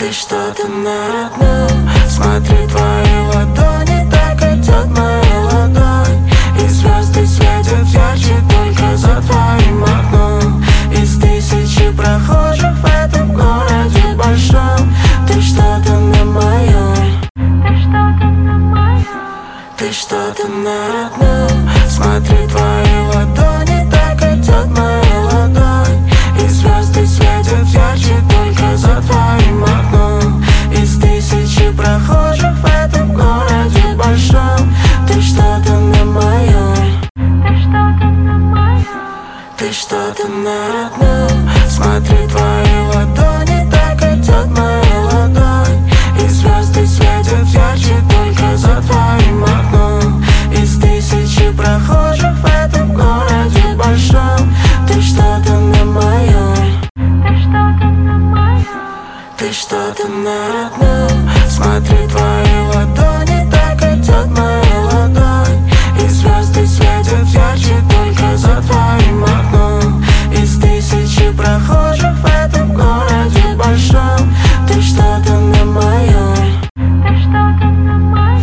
Ты что-то на родном. Смотри, твои ладони, так идет моя ладонь. И звезды светят ярче только за твоим окном. Из тысячи прохожих в этом городе большом. Ты что-то на моем. Ты что-то на моем. Ты что-то на родном. Смотри, твои ладони, так идет моя ладонь. И звезды светят ярче только за твоим окном. Из тысячи прохожих в этом городе большом. Ты что-то на моем. Ты что-то на моем. Ты что-то на родном. Смотри, твои ладони, так идет моя ладонь. И звезды светят ярче только за твоим окном. Из тысячи прохожих в этом городе большом. Ты что-то на моем. Ты что-то на моем. Ты что-то на родном. Смотри,